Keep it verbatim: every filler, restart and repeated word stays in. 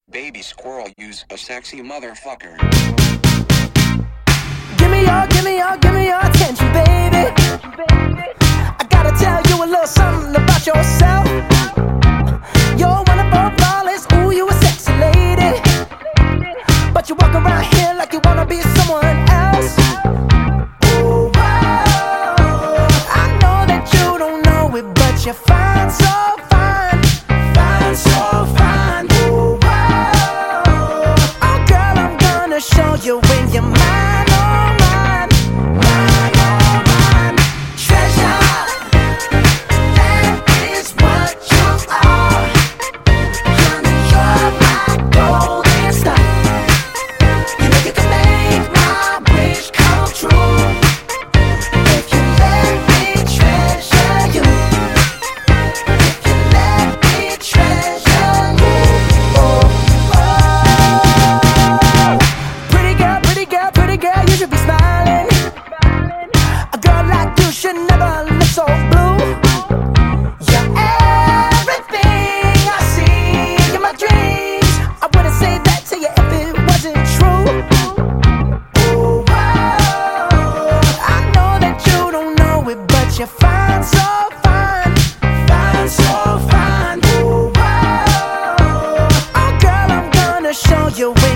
Baby squirrel, use a sexy motherfucker. Give me your, give me your, give me your attention, baby. I gotta tell you a little something about yourself. You're one of our flawless, ooh, you a sexy lady. But you walk around here like you wanna be someone else. Ooh, whoa. I know that you don't know it, but you're fine, so fine. Fine, so fine. Ooh, whoa. Oh girl, I'm gonna show you when you're mine, oh mine. Mine, oh mine. Treasure, that is what you are. Honey, you're my golden star. You know you can make my wish come true if you let me treasure you. If you let me treasure you. Oh, oh. Pretty girl, pretty girl, pretty girl, you should be smiling. A girl like you should never look so blue. You're everything I see in my dreams. I wouldn't say that to you if it wasn't true. Ooh, whoa. I know that you don't know it, but you're fine, so fine. Fine, so fine. Ooh, whoa. Oh girl, I'm gonna show you.